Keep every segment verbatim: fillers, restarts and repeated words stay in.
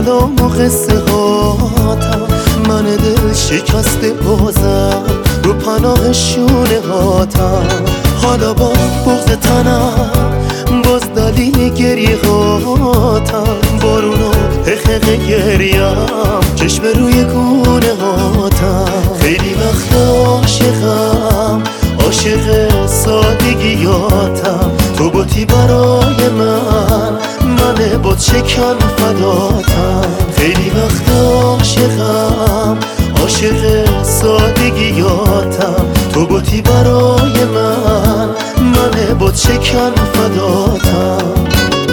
کلام و قصه هاتم، من دل شکسته بازم رو پناه شونه هاتم. حالا با بغض تنم باز دلیل گریه هاتم، بارونو حقق گریم چشم روی گونه هاتم. خیلی وقت عاشقم، عاشق سادگیاتم، تو بودی برای من، من بت شکن فداتم. خیلی وقت عاشقم، عاشق سادگیاتم، تو بودی برای من، من بت شکن فداتم.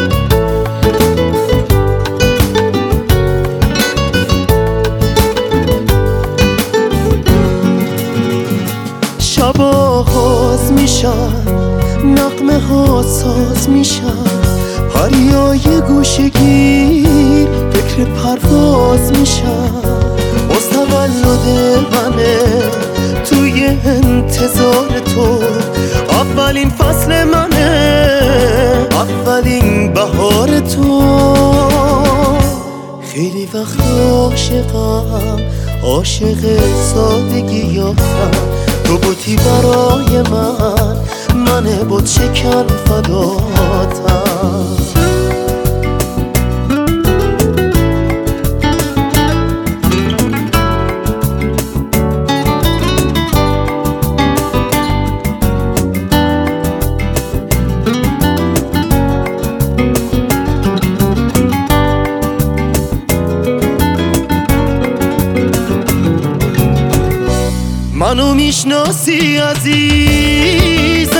شبا حاز میشن، نغمه ها ساز میشن، پریای گوشگیر فکر پرواز میشن. باز تولد منه توی انتظار تو، اولین فصل منه، اولین بهار تو. خیلی وقت عاشقم، عاشق سادگیاتم، تو بودی برای من، من بت شکن فداتم. منو میشناسی عزیزم،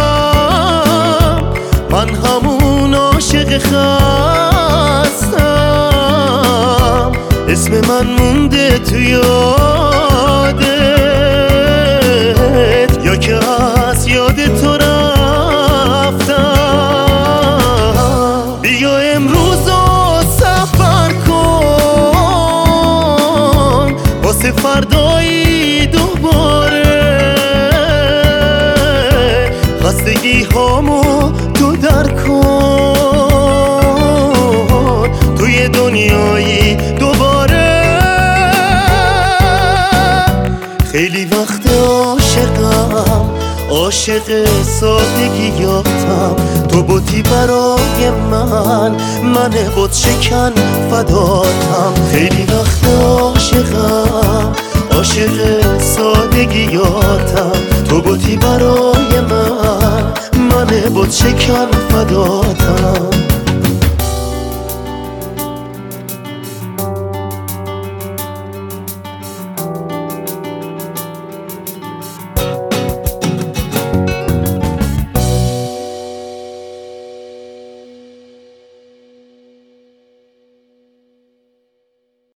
من همون عاشق خستم، اسم من مونده تو یادت، یا که از یاد تو رفتم. بیا امروز رو سفر کن واسه فردایی دوباره، خستگی هامو تو در کن توی دنیایی دوباره. خیلی وقت عاشقم، عاشق سادگیاتم، تو بودی برای من، من بت شکن فداتم. خیلی وقت عاشقم، عاشق سادگیاتم، تو بودی برای من، من بت شکن فداتم.